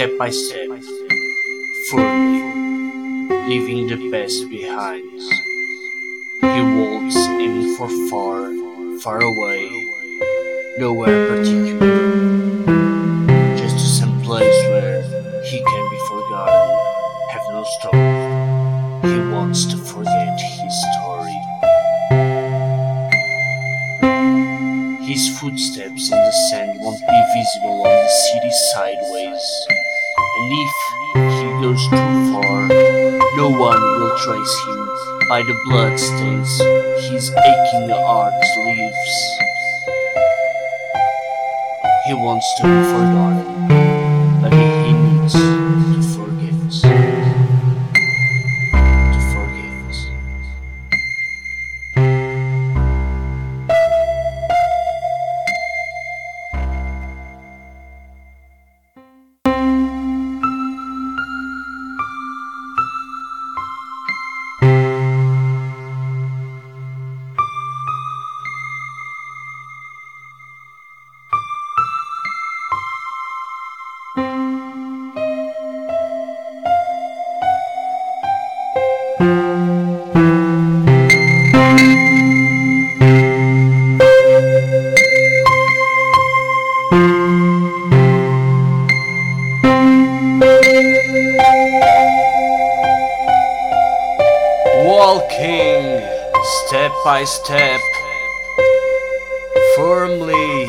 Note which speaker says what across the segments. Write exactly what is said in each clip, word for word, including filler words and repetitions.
Speaker 1: step by step, firmly, leaving the past behind. He walks aiming for far, far away, nowhere particular, just to some place where he can be forgotten, have no story. He wants to forget his story. His footsteps in the sand won't be visible on the city sideways, and if he goes too far, no one will trace him by the bloodstains his aching heart leaves. He wants to be forgotten, but he needs to forget. To forget. Walking step by step, firmly,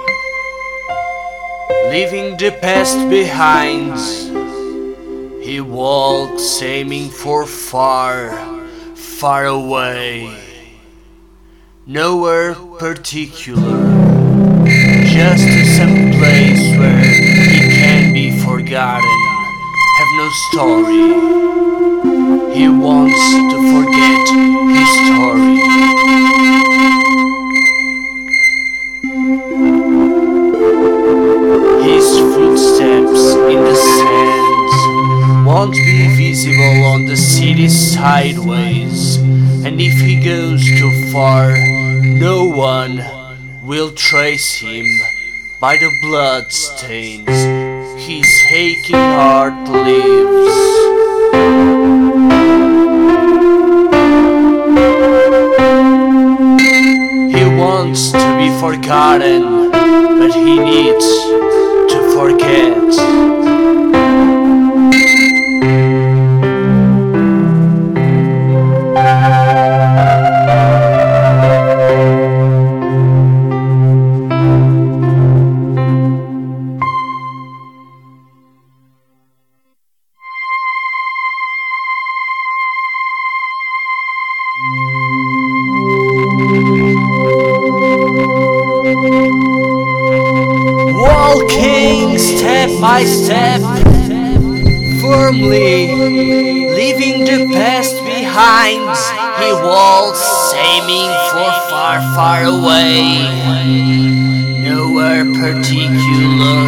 Speaker 1: leaving the past behind. He walks aiming for far, far away, nowhere particular, just to some place where he can be forgotten, have no story. He wants to forget his story. His footsteps in the sand won't be visible on the city sideways, and if he goes too far, no one will trace him by the bloodstains his aching heart leaves. He wants to be forgotten, but he needs to forget. Walking step by step, firmly, leaving the past behind. He walks aiming for far, far away, nowhere particular,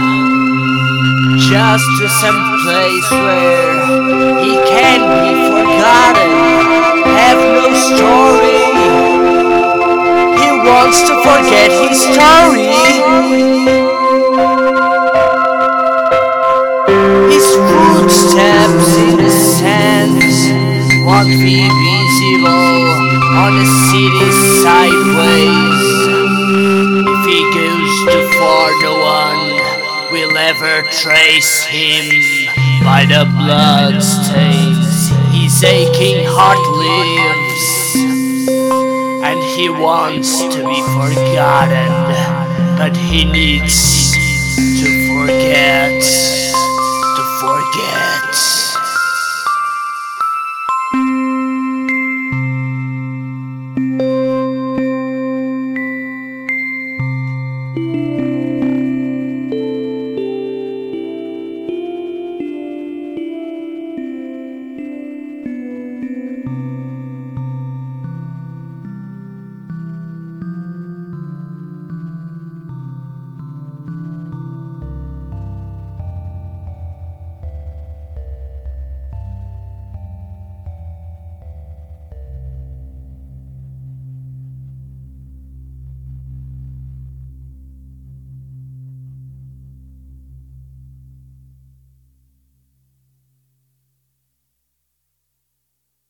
Speaker 1: just to some place where he can be forgotten, have no story. He wants to forget his story. His footsteps in the sand won't be visible on the city sideways. If he goes too far, no one will ever trace him by the bloodstains his aching heart leaves. And he wants to be forgotten, but he needs to forget.